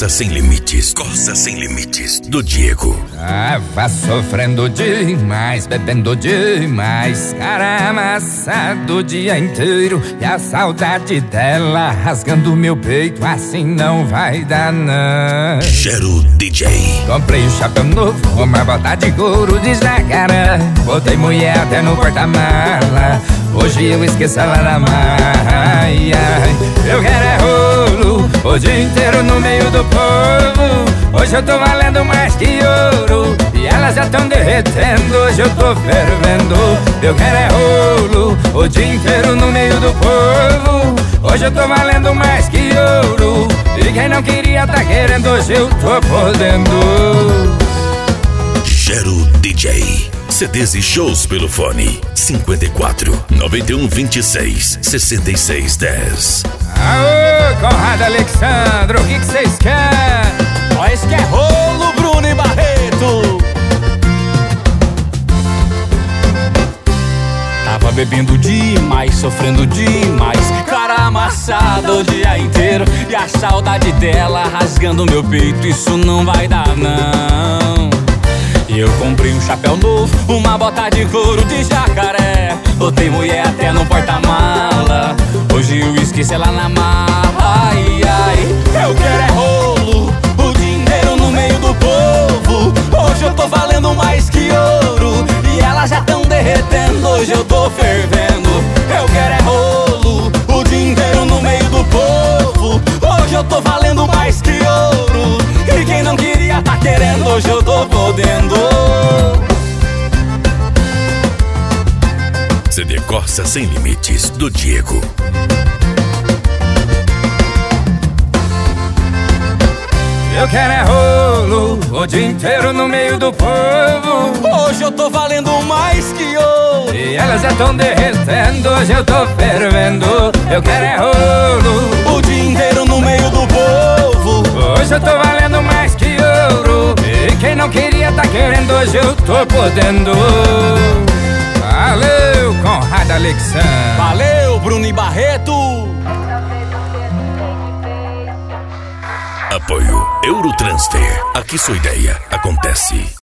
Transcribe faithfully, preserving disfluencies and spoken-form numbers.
Corsa Sem Limites, Corsa Sem Limites, do Diego. Tava sofrendo demais, bebendo demais, cara amassado o dia inteiro, e a saudade dela rasgando meu peito, assim não vai dar não. Gero D J. Comprei um chapéu novo, uma bota de couro de jacaré, botei mulher até no porta-mala, hoje eu esqueço ela na maia. Eu quero é rolo, o dia inteiro no meio do povo, hoje eu tô valendo mais que ouro, e elas já tão derretendo, hoje eu tô fervendo. Eu quero é rolo, o dia inteiro no meio do povo, hoje eu tô valendo mais que ouro, e quem não queria tá querendo, hoje eu tô podendo. Gero D J. C Ds e shows pelo fone cinco quatro, nove um, dois seis, seis seis um zero. Aô, Conrado Alexandre, o que que vocês querem? Nós que é rolo, Bruno e Barreto. Tava bebendo demais, sofrendo demais, cara amassada o dia inteiro, e a saudade dela rasgando meu peito, isso não vai dar não. Eu comprei um chapéu novo, uma bota de couro de jacaré, botei mulher até no porta-mala, hoje eu esqueci ela na mala. Ai, ai, eu quero é rolo, o dia inteiro no meio do povo, hoje eu tô valendo mais que ouro, e elas já tão derretendo, hoje eu tô fervendo. Eu quero é rolo, o dia inteiro no meio do povo, hoje eu tô valendo mais que ouro, e quem não queria tá querendo, hoje eu tô podendo. C D Corsa Sem Limites, do Diego. Eu quero é rolo, o dia inteiro no meio do povo, hoje eu tô valendo mais que ouro, e elas já tão derretendo, hoje eu tô fervendo. Eu quero é rolo, o dia inteiro no meio do povo, hoje eu tô valendo mais que ouro, e quem não queria tá querendo, hoje eu tô podendo. Valeu, Conrado Alexandre. Valeu, Bruno e Barreto. Apoio Eurotransfer. Aqui sua ideia acontece.